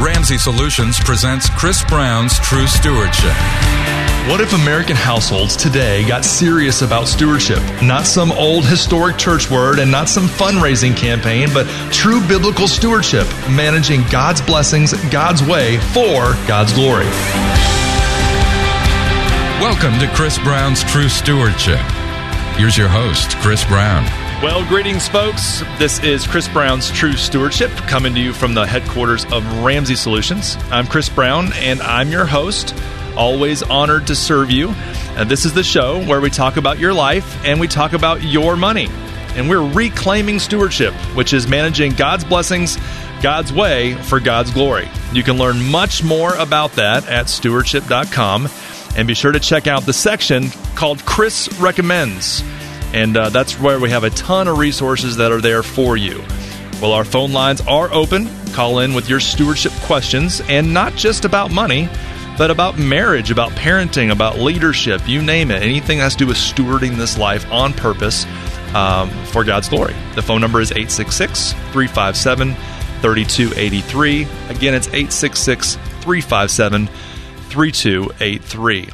Ramsey Solutions presents Chris Brown's True Stewardship. What if American households today got serious about stewardship? Not some old historic church word and not some fundraising campaign, but true biblical stewardship, managing God's blessings God's way for God's glory. Welcome to Chris Brown's True Stewardship. Here's your host, Chris Brown. Well, greetings, folks. This is Chris Brown's True Stewardship, coming to you from the headquarters of Ramsey Solutions. I'm Chris Brown, and I'm your host. Always honored to serve you. And this is the show where we talk about your life and we talk about your money. And we're reclaiming stewardship, which is managing God's blessings God's way for God's glory. You can learn much more about that at stewardship.com. And be sure to check out the section called Chris Recommends. And that's where we have a ton of resources that are there for you. Well, our phone lines are open. Call in with your stewardship questions, and not just about money, but about marriage, about parenting, about leadership, you name it. Anything that has to do with stewarding this life on purpose for God's glory. The phone number is 866-357-3283. Again, it's 866-357-3283.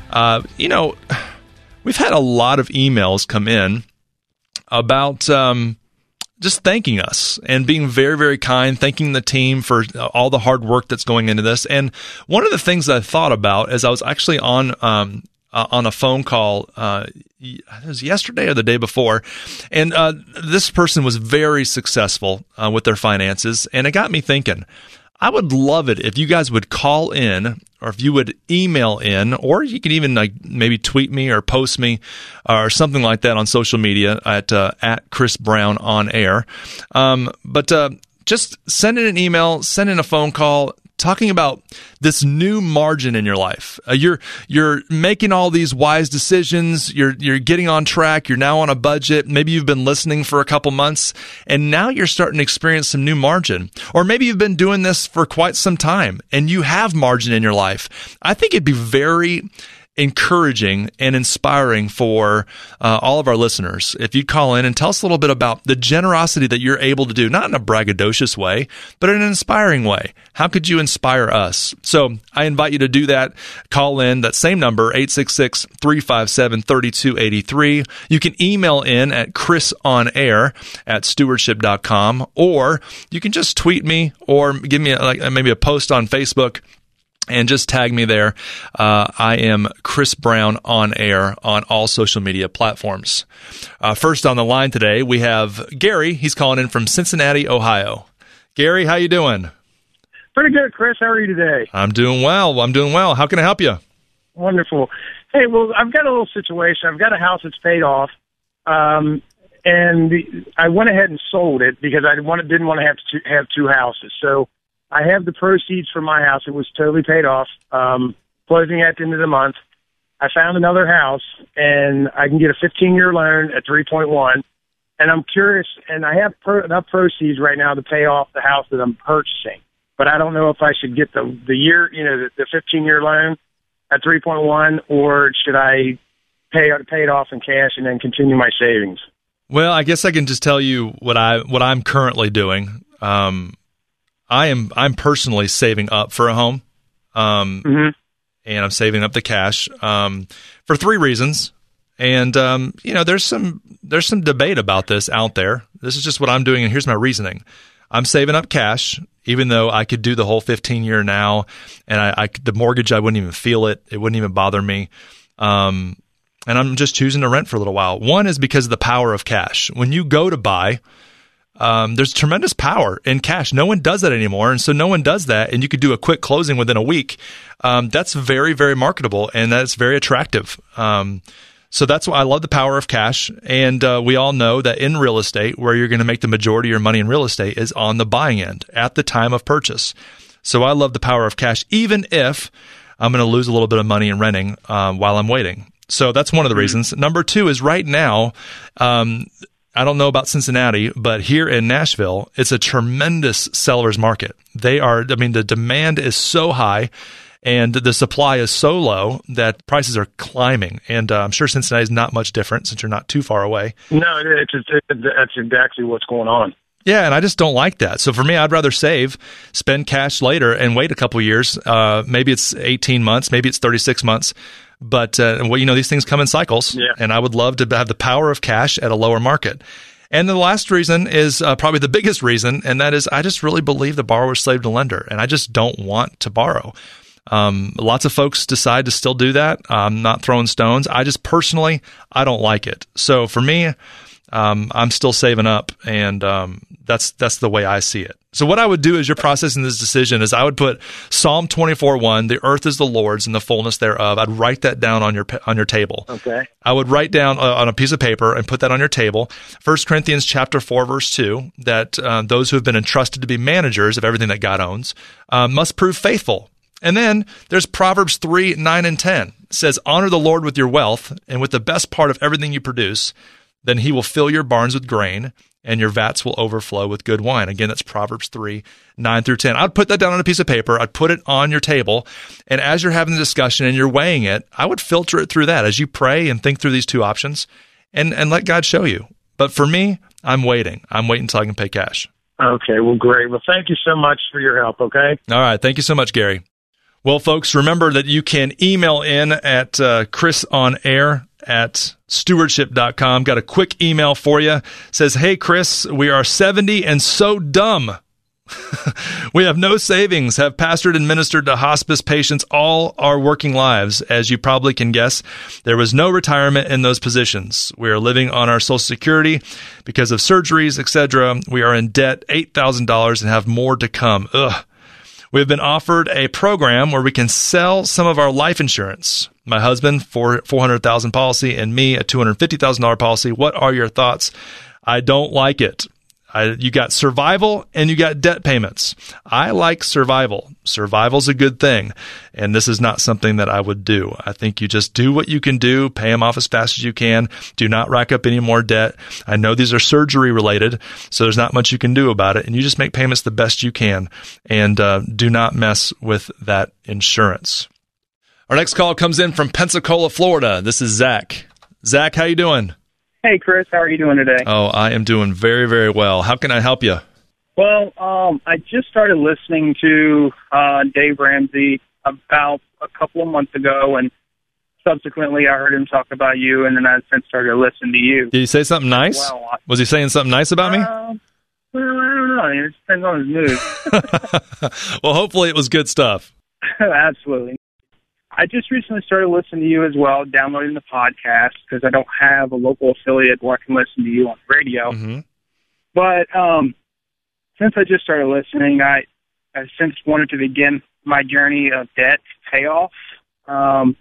We've had a lot of emails come in about just thanking us and being very, very kind, thanking the team for all the hard work that's going into this. And one of the things that I thought about as I was actually on a phone call, it was yesterday or the day before, and this person was very successful with their finances, and it got me thinking. I would love it if you guys would call in, or if you would email in, or you could even maybe tweet me or post me or something like that on social media at Chris Brown on air. But just send in an email, send in a phone call, talking about this new margin in your life. You're making all these wise decisions. You're getting on track. You're now on a budget. Maybe you've been listening for a couple months, and now you're starting to experience some new margin. Or maybe you've been doing this for quite some time, and you have margin in your life. I think it'd be very encouraging and inspiring for all of our listeners if you call in and tell us a little bit about the generosity that you're able to do, not in a braggadocious way, but in an inspiring way. How could you inspire us? So I invite you to do that. Call in that same number, 866-357-3283. You can email in at chrisonair@stewardship.com, or you can just tweet me or give me maybe a post on Facebook and just tag me there. I am Chris Brown on air on all social media platforms. First on the line today, we have Gary. He's calling in from Cincinnati, Ohio. Gary, how you doing? Pretty good, Chris. How are you today? I'm doing well. How can I help you? Wonderful. Hey, well, I've got a little situation. I've got a house that's paid off, and I went ahead and sold it because I didn't want to have two houses. So I have the proceeds from my house. It was totally paid off, closing at the end of the month. I found another house, and I can get a 15-year loan at 3.1. And I'm curious, and I have enough proceeds right now to pay off the house that I'm purchasing. But I don't know if I should get the year, the 15-year loan at 3.1, or should I pay it off in cash and then continue my savings? Well, I guess I can just tell you what I'm currently doing. I'm personally saving up for a home, and I'm saving up the cash for three reasons. And there's some debate about this out there. This is just what I'm doing, and here's my reasoning. I'm saving up cash, even though I could do the whole 15-year now, and the mortgage, I wouldn't even feel it. It wouldn't even bother me. And I'm just choosing to rent for a little while. One is because of the power of cash. When you go to buy, there's tremendous power in cash. No one does that anymore, and so no one does that, and you could do a quick closing within a week. That's very, very marketable, and that's very attractive. So that's why I love the power of cash, and we all know that in real estate, where you're going to make the majority of your money in real estate is on the buying end, at the time of purchase. So I love the power of cash, even if I'm going to lose a little bit of money in renting while I'm waiting. So that's one of the reasons. Number two is right now, I don't know about Cincinnati, but here in Nashville, it's a tremendous seller's market. The demand is so high and the supply is so low that prices are climbing. And I'm sure Cincinnati is not much different since you're not too far away. No, that's exactly what's going on. Yeah, and I just don't like that. So for me, I'd rather save, spend cash later, and wait a couple years. Maybe it's 18 months, maybe it's 36 months. But these things come in cycles, and I would love to have the power of cash at a lower market. And the last reason is probably the biggest reason, and that is I just really believe the borrower is slave to lender, and I just don't want to borrow. Lots of folks decide to still do that. I'm not throwing stones. I just personally, I don't like it. So for me, I'm still saving up, and that's the way I see it. So what I would do as you're processing this decision is I would put Psalm 24:1, the earth is the Lord's and the fullness thereof. I'd write that down on your table. Okay. I would write down on a piece of paper and put that on your table. 1 Corinthians chapter 4, verse 2, that those who have been entrusted to be managers of everything that God owns must prove faithful. And then there's Proverbs 3, 9, and 10. It says, honor the Lord with your wealth and with the best part of everything you produce. Then he will fill your barns with grain, and your vats will overflow with good wine. Again, that's Proverbs 3, 9 through 10. I'd put that down on a piece of paper. I'd put it on your table. And as you're having the discussion and you're weighing it, I would filter it through that as you pray and think through these two options and let God show you. But for me, I'm waiting. I'm waiting until I can pay cash. Okay, well, great. Well, thank you so much for your help, okay? All right. Thank you so much, Gary. Well, folks, remember that you can email in at chrisonair@stewardship.com. Got a quick email for you. It says, hey, Chris, we are 70 and so dumb. We have no savings, have pastored and ministered to hospice patients all our working lives. As you probably can guess, there was no retirement in those positions. We are living on our Social Security because of surgeries, etc. We are in debt $8,000 and have more to come. Ugh. We have been offered a program where we can sell some of our life insurance. My husband for $400,000 policy and me a $250,000 policy. What are your thoughts? I don't like it. You got survival and you got debt payments. I like survival. Survival's a good thing, and this is not something that I would do. I think you just do what you can do, pay them off as fast as you can. Do not rack up any more debt. I know these are surgery related, so there's not much you can do about it, and you just make payments the best you can, and do not mess with that insurance. Our next call comes in from Pensacola, Florida. This is Zach. Zach, how you doing? Hey, Chris, how are you doing today? Oh, I am doing very, very well. How can I help you? Well, I just started listening to Dave Ramsey about a couple of months ago, and subsequently I heard him talk about you, and then I since started listening to you. Did he say something nice? Well, was he saying something nice about me? Well, I don't know. It depends on his mood. Well, hopefully it was good stuff. Absolutely. I just recently started listening to you as well, downloading the podcast, because I don't have a local affiliate where I can listen to you on the radio. Mm-hmm. But since I just started listening, I since wanted to begin my journey of debt payoff. I've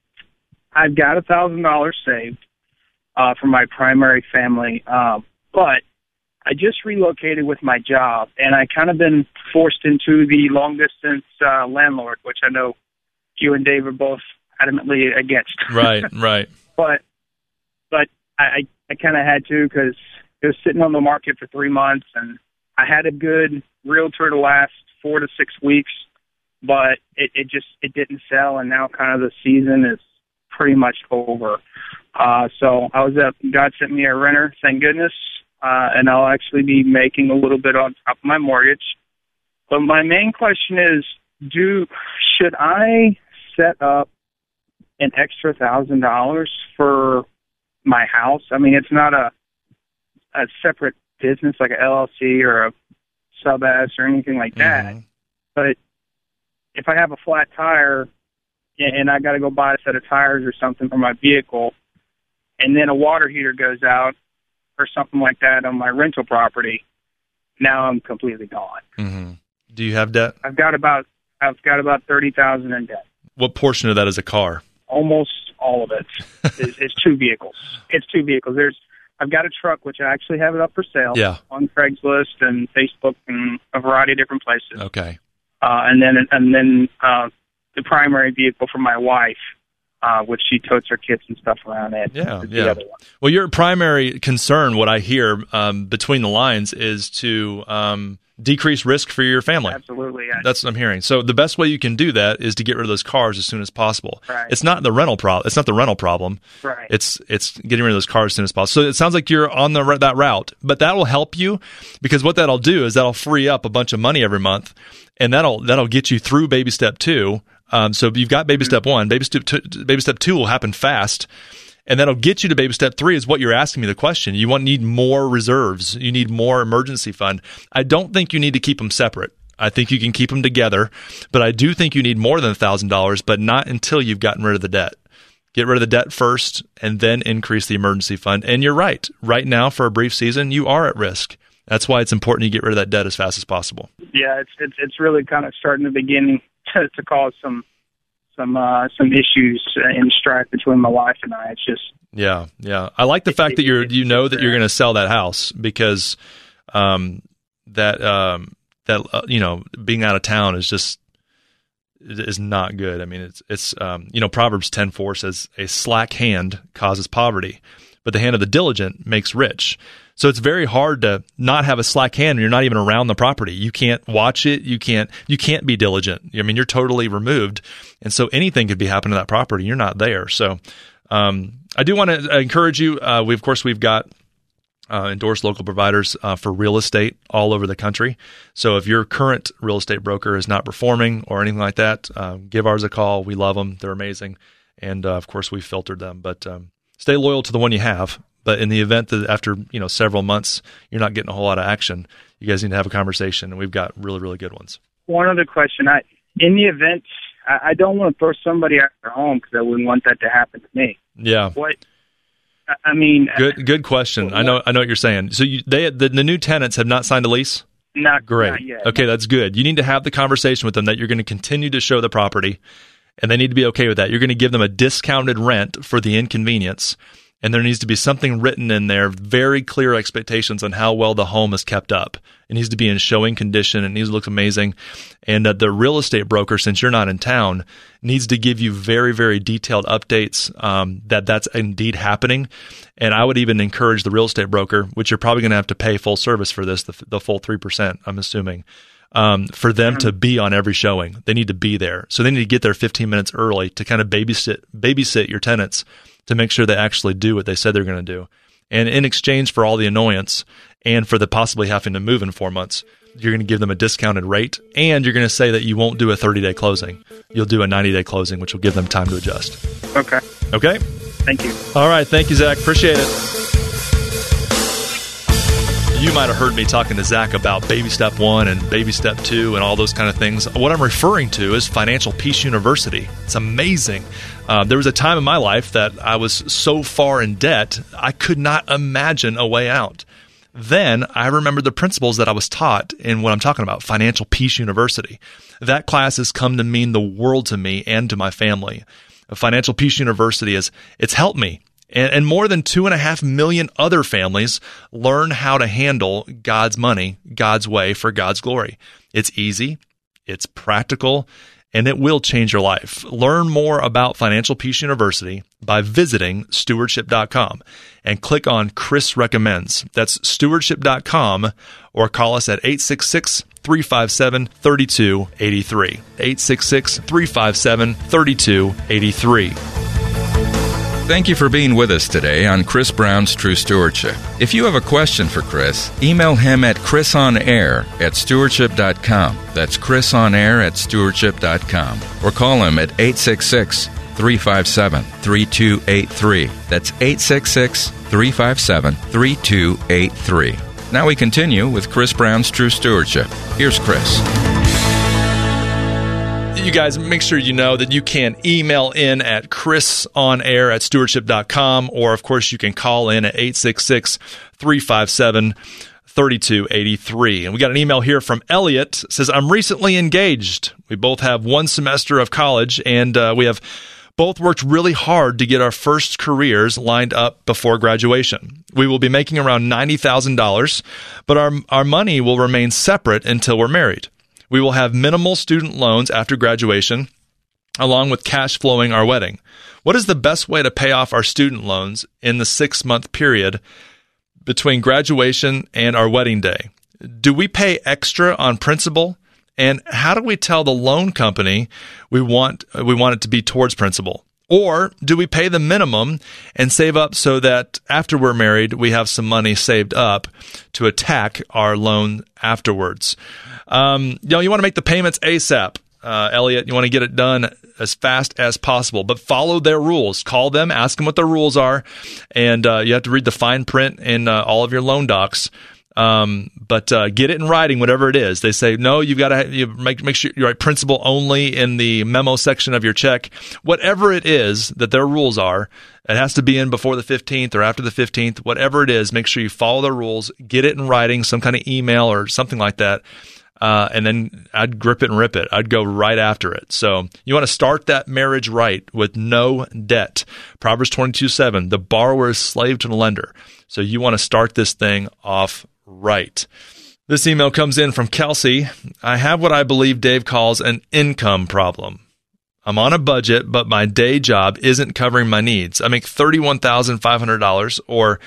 got $1,000 saved for my primary family, but I just relocated with my job, and I kind of been forced into the long-distance landlord, which I know you and Dave are both adamantly against. Right. But I kind of had to, because it was sitting on the market for 3 months, and I had a good realtor to last 4 to 6 weeks, but it didn't sell, and now kind of the season is pretty much over. So God sent me a renter, thank goodness, and I'll actually be making a little bit on top of my mortgage. But my main question is, should I set up an extra $1,000 for my house? I mean, it's not a separate business like an LLC or a sub-S or anything like that. Mm-hmm. But if I have a flat tire and I got to go buy a set of tires or something for my vehicle, and then a water heater goes out or something like that on my rental property, now I'm completely gone. Mm-hmm. Do you have debt? I've got about $30,000 in debt. What portion of that is a car? Almost all of it is two vehicles. It's two vehicles. I've got a truck, which I actually have it up for sale on Craigslist and Facebook and a variety of different places. Okay. And then the primary vehicle for my wife, which she totes her kids and stuff around it. Yeah. The other one. Well, your primary concern, what I hear between the lines, is to decrease risk for your family. Absolutely. That's what I'm hearing. So the best way you can do that is to get rid of those cars as soon as possible. Right. It's not the rental problem. It's not the rental problem. Right. It's getting rid of those cars as soon as possible. So it sounds like you're on that route, but that will help you, because what that'll do is that'll free up a bunch of money every month, and that'll get you through baby step 2. So you've got baby step 1, baby step 2 will happen fast. And that'll get you to baby step 3 is what you're asking me the question. You need more reserves. You need more emergency fund. I don't think you need to keep them separate. I think you can keep them together, but I do think you need more than $1,000, but not until you've gotten rid of the debt. Get rid of the debt first and then increase the emergency fund. And you're right. Right now, for a brief season, you are at risk. That's why it's important you get rid of that debt as fast as possible. Yeah, it's really kind of starting the beginning to cause some issues in strife between my wife and I. It's just yeah. I like the fact that you're going to sell that house, because being out of town is not good. I mean, it's Proverbs 10:4 says a slack hand causes poverty, but the hand of the diligent makes rich. So it's very hard to not have a slack hand when you're not even around the property. You can't watch it. You can't be diligent. I mean, you're totally removed. And so anything could be happening to that property. You're not there. So I do want to encourage you. We've got endorsed local providers for real estate all over the country. So if your current real estate broker is not performing or anything like that, give ours a call. We love them. They're amazing. And of course, we've filtered them. But stay loyal to the one you have. But in the event that after several months you're not getting a whole lot of action, you guys need to have a conversation, and we've got really, really good ones. One other question: in the event, I don't want to throw somebody out of their home, because I wouldn't want that to happen to me. Yeah. What? I mean, good question. I know what you're saying. So the new tenants have not signed a lease? Not great. Not yet. Okay, that's good. You need to have the conversation with them that you're going to continue to show the property, and they need to be okay with that. You're going to give them a discounted rent for the inconvenience. And there needs to be something written in there, very clear expectations on how well the home is kept up. It needs to be in showing condition. It needs to look amazing. And the real estate broker, since you're not in town, needs to give you very, very detailed updates that's indeed happening. And I would even encourage the real estate broker, which you're probably going to have to pay full service for this, the full 3%, I'm assuming, for them to be on every showing. They need to be there. So they need to get there 15 minutes early to kind of babysit your tenants, to make sure they actually do what they said they're going to do. And in exchange for all the annoyance and for the possibly having to move in 4 months, you're going to give them a discounted rate, and you're going to say that you won't do a 30-day closing. You'll do a 90-day closing, which will give them time to adjust. Okay. Okay? Thank you. All right. Thank you, Zach. Appreciate it. You might have heard me talking to Zach about baby step 1 and baby step 2 and all those kind of things. What I'm referring to is Financial Peace University. It's amazing. There was a time in my life that I was so far in debt, I could not imagine a way out. Then I remembered the principles that I was taught in what I'm talking about, Financial Peace University. That class has come to mean the world to me and to my family. Financial Peace University it's helped me. And more than 2.5 million other families learn how to handle God's money, God's way, for God's glory. It's easy, it's practical, and it will change your life. Learn more about Financial Peace University by visiting stewardship.com and click on Chris Recommends. That's stewardship.com, or call us at 866-357-3283. 866-357-3283. Thank you for being with us today on Chris Brown's True Stewardship. If you have a question for Chris, email him at chrisonair@stewardship.com. That's chrisonair@stewardship.com. Or call him at 866-357-3283. That's 866-357-3283. Now we continue with Chris Brown's True Stewardship. Here's Chris. You guys, make sure you know that you can email in at chrisonair@stewardship.com, or of course you can call in at 866-357-3283. And we got an email here from Elliot. It says, I'm recently engaged. We both have 1 semester of college, and we have both worked really hard to get our first careers lined up before graduation. We will be making around $90,000, but our money will remain separate until we're married. We will have minimal student loans after graduation, along with cash flowing our wedding. What is the best way to pay off our student loans in the 6-month period between graduation and our wedding day? Do we pay extra on principal? And how do we tell the loan company we want it to be towards principal? Or do we pay the minimum and save up so that after we're married, we have some money saved up to attack our loan afterwards? You want to make the payments ASAP, Elliot. You want to get it done as fast as possible, but follow their rules. Call them, ask them what their rules are, and you have to read the fine print in all of your loan docs. But get it in writing, whatever it is. They say, no, you've got to make sure you write principal only in the memo section of your check. Whatever it is that their rules are, it has to be in before the 15th or after the 15th. Whatever it is, make sure you follow the rules, get it in writing, some kind of email or something like that. And then I'd grip it and rip it. I'd go right after it. So you want to start that marriage right with no debt. Proverbs 22:7, the borrower is slave to the lender. So you want to start this thing off right. This email comes in from Kelsey. I have what I believe Dave calls an income problem. I'm on a budget, but my day job isn't covering my needs. I make $31,500 or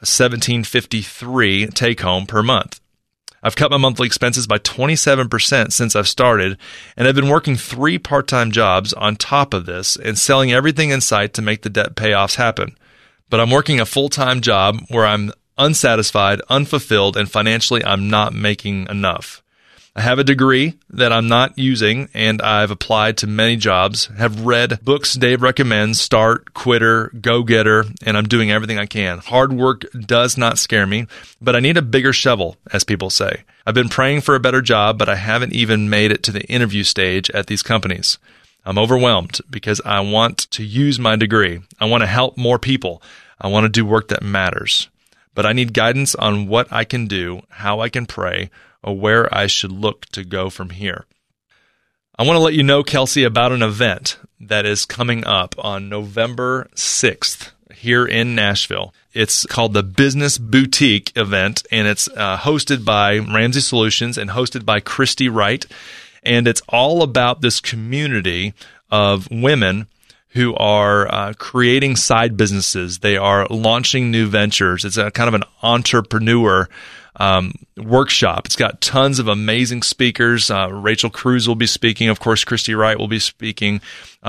$1,753 take home per month. I've cut my monthly expenses by 27% since I've started, and I've been working 3 part-time jobs on top of this and selling everything in sight to make the debt payoffs happen. But I'm working a full-time job where I'm unsatisfied, unfulfilled, and financially I'm not making enough. I have a degree that I'm not using, and I've applied to many jobs, have read books Dave recommends, Start, Quitter, Go-Getter, and I'm doing everything I can. Hard work does not scare me, but I need a bigger shovel, as people say. I've been praying for a better job, but I haven't even made it to the interview stage at these companies. I'm overwhelmed because I want to use my degree. I want to help more people. I want to do work that matters. But I need guidance on what I can do, how I can pray, or where I should look to go from here. I want to let you know, Kelsey, about an event that is coming up on November 6th here in Nashville. It's called the Business Boutique event, and it's hosted by Ramsey Solutions and hosted by Christy Wright. And it's all about this community of women who are creating side businesses. They are launching new ventures. It's a kind of an entrepreneur workshop. It's got tons of amazing speakers. Rachel Cruz will be speaking. Of course, Christy Wright will be speaking.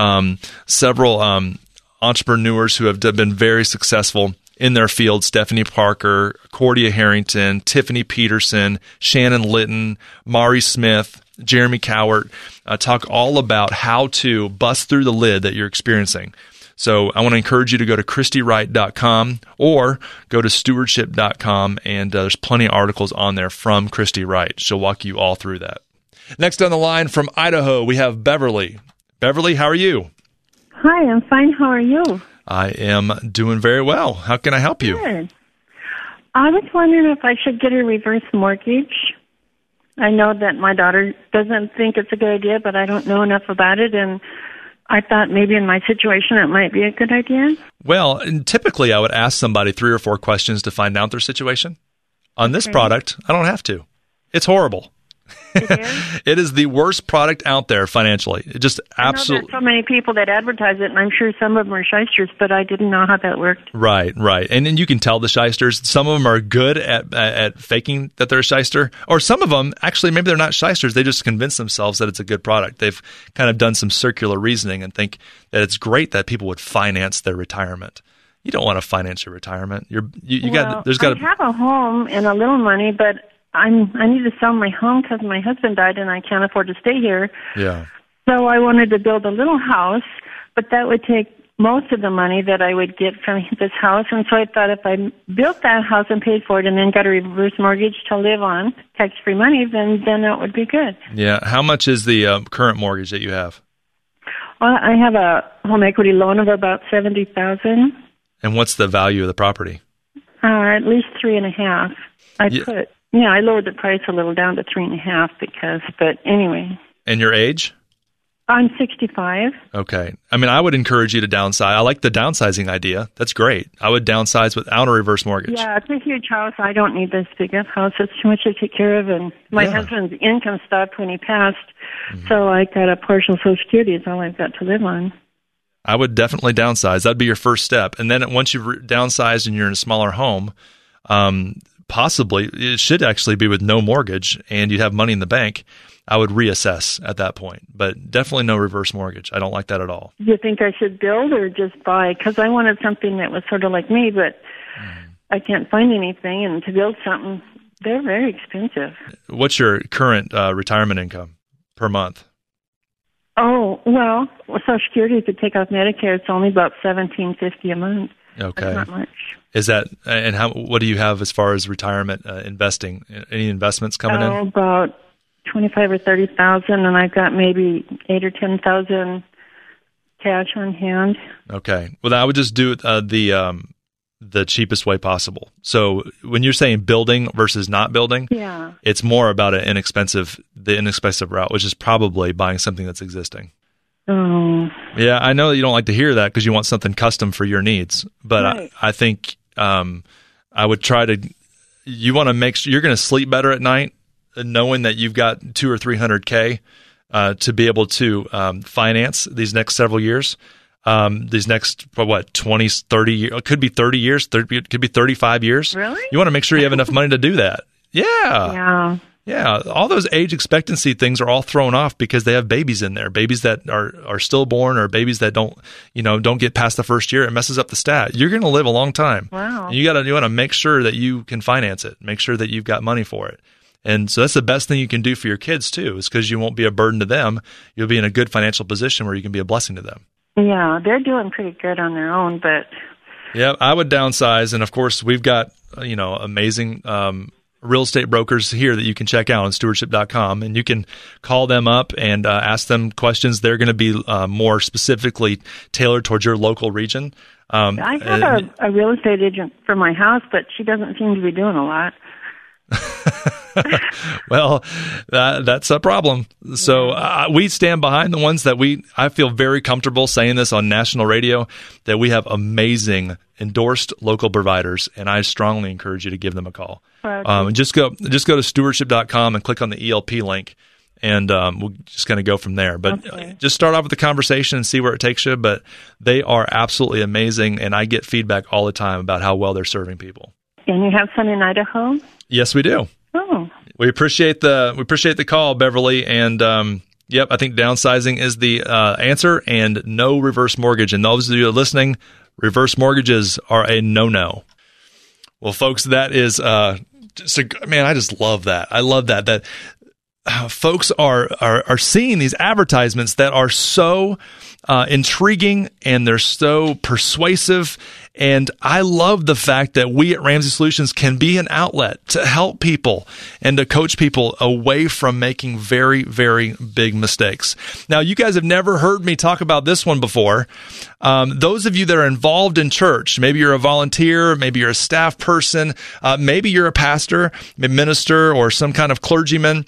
Several entrepreneurs who have been very successful in their field: Stephanie Parker, Cordia Harrington, Tiffany Peterson, Shannon Litton, Mari Smith, Jeremy Cowart, talk all about how to bust through the lid that you're experiencing. So I want to encourage you to go to ChristyWright.com or go to stewardship.com, and there's plenty of articles on there from Christy Wright. She'll walk you all through that. Next on the line from Idaho, we have Beverly. Beverly, how are you? Hi, I'm fine. How are you? I am doing very well. How can I help you? Good. I was wondering if I should get a reverse mortgage. I know that my daughter doesn't think it's a good idea, but I don't know enough about it, and I thought maybe in my situation it might be a good idea. Well, typically I would ask somebody 3 or 4 questions to find out their situation. On this product, I don't have to. It's horrible. It is? It is the worst product out there financially. It just absolutely. I know there's so many people that advertise it, and I'm sure some of them are shysters, but I didn't know how that worked. Right. And then you can tell the shysters. Some of them are good at faking that they're a shyster, or some of them, actually, maybe they're not shysters. They just convince themselves that it's a good product. They've kind of done some circular reasoning and think that it's great that people would finance their retirement. You don't want to finance your retirement. I have a home and a little money, but I need to sell my home because my husband died and I can't afford to stay here. Yeah. So I wanted to build a little house, but that would take most of the money that I would get from this house. And so I thought if I built that house and paid for it and then got a reverse mortgage to live on, tax-free money, then it would be good. Yeah. How much is the current mortgage that you have? Well, I have a home equity loan of about $70,000. And what's the value of the property? At least 3.5. I lowered the price a little down to 3.5 but anyway. And your age? I'm 65. Okay. I mean, I would encourage you to downsize. I like the downsizing idea. That's great. I would downsize without a reverse mortgage. Yeah, it's a huge house. I don't need this big of house. It's too much to take care of. And my husband's income stopped when he passed, so I got a partial Social Security. It's all I've got to live on. I would definitely downsize. That'd be your first step. And then once you've downsized and you're in a smaller home, possibly, it should actually be with no mortgage and you'd have money in the bank, I would reassess at that point. But definitely no reverse mortgage. I don't like that at all. Do you think I should build or just buy? Because I wanted something that was sort of like me, but I can't find anything. And to build something, they're very expensive. What's your current retirement income per month? Oh, well, Social Security, if you take off Medicare, it's only about $17.50 a month. Okay. That's not much. Is that, and what do you have as far as retirement investing? Any investments coming in? About 25 or 30,000, and I've got maybe 8 or 10,000 cash on hand. Okay. Well, I would just do it the cheapest way possible. So when you're saying building versus not building, it's more about the inexpensive route, which is probably buying something that's existing. Oh. Yeah, I know that you don't like to hear that because you want something custom for your needs, but right. I think I would try to. You want to make sure you're going to sleep better at night, knowing that you've got $200,000 or $300,000 to be able to finance these next several years. These next 20, 30 years, it could be 30 years, it could be 35 years. Really? You want to make sure you have enough money to do that. Yeah. All those age expectancy things are all thrown off because they have babies in there, babies that are stillborn or babies that don't get past the first year. It messes up the stat. You're going to live a long time. Wow. And you want to make sure that you can finance it, make sure that you've got money for it. And so that's the best thing you can do for your kids too, is because you won't be a burden to them. You'll be in a good financial position where you can be a blessing to them. Yeah, they're doing pretty good on their own, but yeah, I would downsize, and of course, we've got amazing real estate brokers here that you can check out on stewardship.com, and you can call them up and ask them questions. They're going to be more specifically tailored towards your local region. I have a real estate agent for my house, but she doesn't seem to be doing a lot. Well, that's a problem. So we stand behind the ones that I feel very comfortable saying this on national radio, that we have amazing endorsed local providers, and I strongly encourage you to give them a call. Okay. Just go to stewardship.com and click on the ELP link, and we're just going to go from there. But just start off with the conversation and see where it takes you. But they are absolutely amazing, and I get feedback all the time about how well they're serving people. And you have some in Idaho? Yes, we do. Oh. We appreciate the call, Beverly, and I think downsizing is the answer, and no reverse mortgage. And those of you listening, reverse mortgages are a no-no. Well, folks, that is I just love that. I love that folks are seeing these advertisements that are so intriguing, and they're so persuasive. And I love the fact that we at Ramsey Solutions can be an outlet to help people and to coach people away from making very, very big mistakes. Now, you guys have never heard me talk about this one before. Those of you that are involved in church, maybe you're a volunteer, maybe you're a staff person, maybe you're a pastor, a minister, or some kind of clergyman,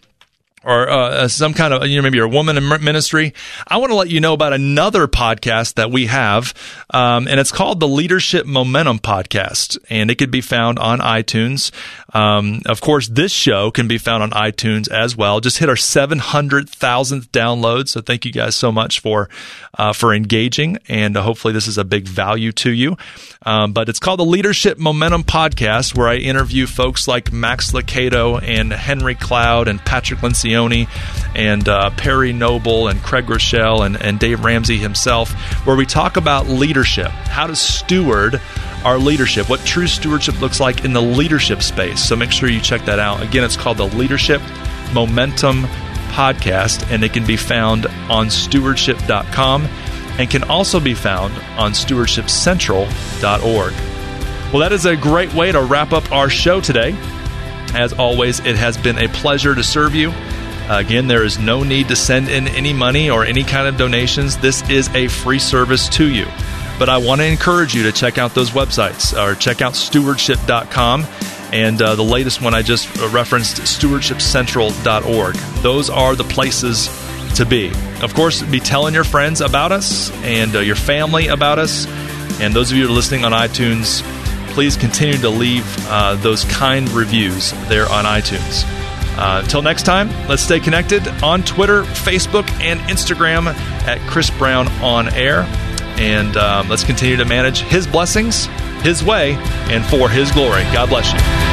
or some kind of, maybe you're a woman in ministry. I want to let you know about another podcast that we have, and it's called the Leadership Momentum Podcast, and it could be found on iTunes. Of course, this show can be found on iTunes as well. Just hit our 700,000th download, so thank you guys so much for engaging, and hopefully this is a big value to you. But it's called the Leadership Momentum Podcast, where I interview folks like Max Lucado and Henry Cloud and Patrick Lencioni and Perry Noble and Craig Rochelle and Dave Ramsey himself, where we talk about leadership, how to steward our leadership, what true stewardship looks like in the leadership space. So make sure you check that out. Again, it's called the Leadership Momentum Podcast, and it can be found on stewardship.com and can also be found on stewardshipcentral.org. Well, that is a great way to wrap up our show today. As always, it has been a pleasure to serve you. Again, there is no need to send in any money or any kind of donations. This is a free service to you. But I want to encourage you to check out those websites, or check out stewardship.com, and the latest one I just referenced, stewardshipcentral.org. Those are the places to be. Of course, be telling your friends about us and your family about us. And those of you who are listening on iTunes, please continue to leave those kind reviews there on iTunes. Until next time, let's stay connected on Twitter, Facebook, and Instagram at Chris Brown On Air. And let's continue to manage His blessings, His way, and for His glory. God bless you.